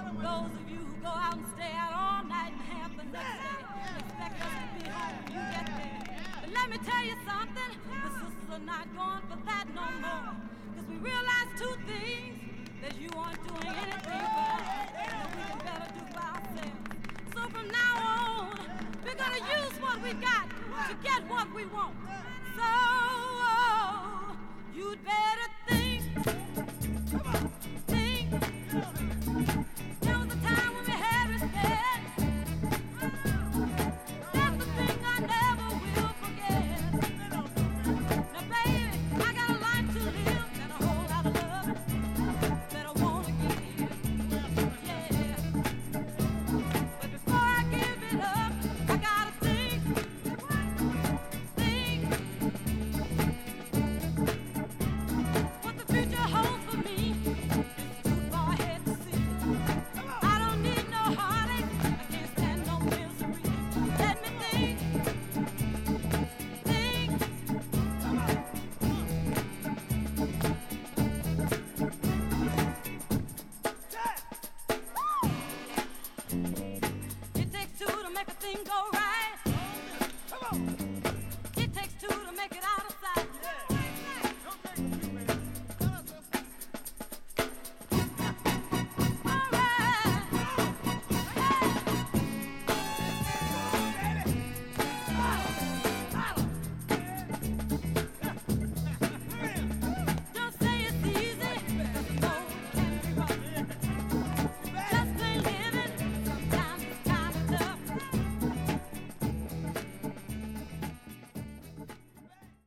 Those of you who go out and stay out all night and have the next day, expect us to be home when you get there. But let me tell you something, the sisters are not going for that no more. Because we realize two things, that you aren't doing anything for us, and that we can better do for ourselves. So from now on, we're going to use what we got to get what we want.